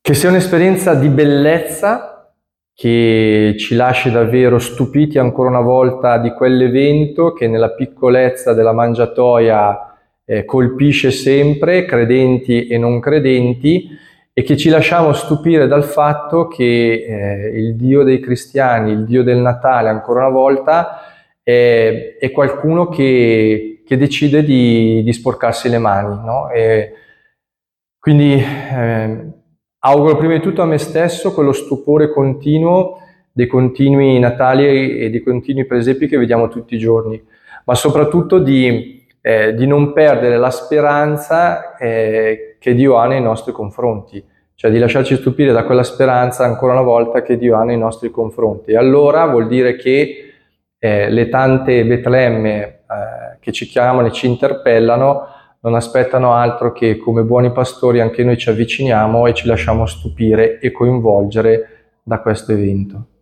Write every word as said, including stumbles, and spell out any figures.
Che sia un'esperienza di bellezza, che ci lasci davvero stupiti ancora una volta di quell'evento che nella piccolezza della mangiatoia eh, colpisce sempre, credenti e non credenti, e che ci lasciamo stupire dal fatto che eh, il Dio dei cristiani, il Dio del Natale, ancora una volta, è, è qualcuno che, che decide di, di sporcarsi le mani, no? E quindi eh, auguro prima di tutto a me stesso quello stupore continuo dei continui Natali e dei continui presepi che vediamo tutti i giorni, ma soprattutto di, eh, di non perdere la speranza eh, che Dio ha nei nostri confronti, cioè di lasciarci stupire da quella speranza ancora una volta che Dio ha nei nostri confronti. E allora vuol dire che eh, le tante Betlemme eh, che ci chiamano e ci interpellano non aspettano altro che, come buoni pastori, anche noi ci avviciniamo e ci lasciamo stupire e coinvolgere da questo evento.